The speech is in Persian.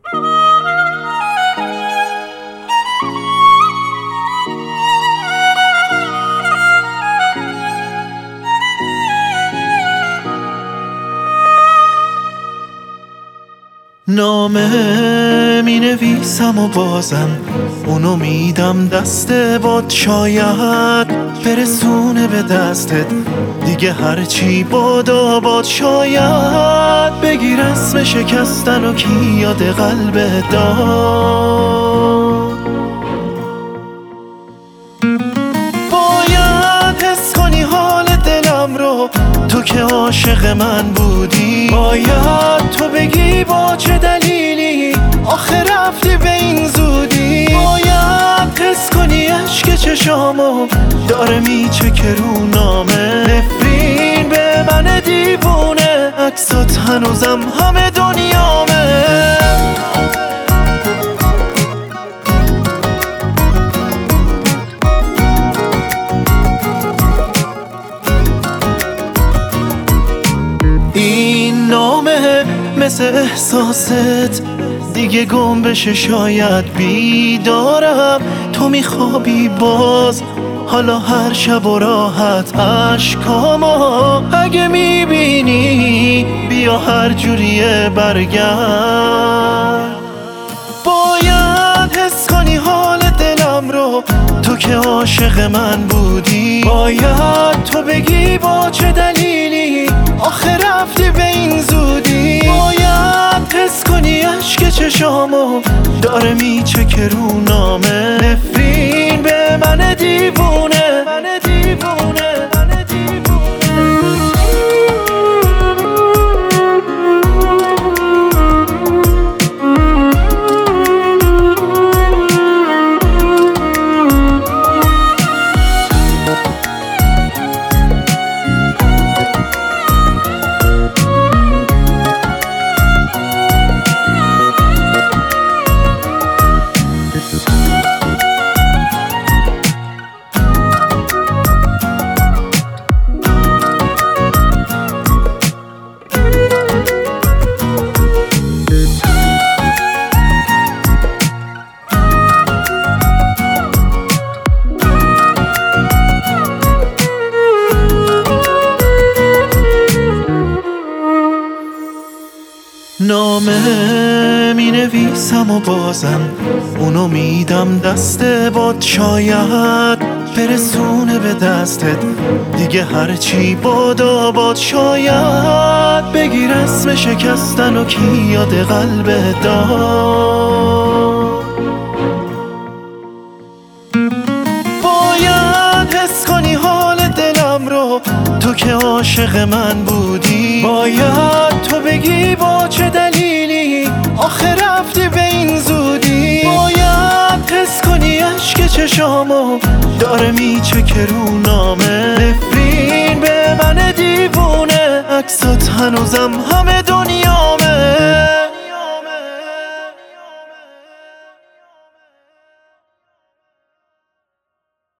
نامه می نویسم و بازم اونو میدم دست باد، شاید برسونه به دستت دیگه هرچی باد شاید بگیر اسم شکستن و کی یاد قلبت داد. باید حس کنی حال دلم رو، تو که عاشق من بودی. باید تو بگی با چه دلیلی آخه رفتی به این زودی. باید حس کنی عشق چشامو داره میچکه رو نامه. نفرین به من دیوونه، عکسات هنوزم همه دنیامه. این نامه مثل احساست دیگه گم بشه، شاید بیدارم تو میخوابی باز. حالا هر شب و راحت عشقامو اگه میبینی بیا هر جوریه برگرد. باید حس کنی حال دلم رو، تو که عاشق من بودی. باید تو بگی با چه دلیلی آخه رفتی به این زودی. باید حس کنی عشق چشامو داره میچکه رو نامه. نفرین به من دیوونه، من دیوونه، من نامه می نویسم و بازم اونو میدم دست باد، شاید برسونه به دستت دیگه هرچی باد. شاید بگیر اسم شکستن و کی یاد قلبت داد. باید حس کنی حال دلم رو، تو که عاشق من بودی. باید تو بگی با چه دلیلی آخه رفتی به این زودی. باید حس کنی عشق چشامو داره میچکه رو نامه. نفرین به من دیوونه، عکسات هنوزم همه دنیامه.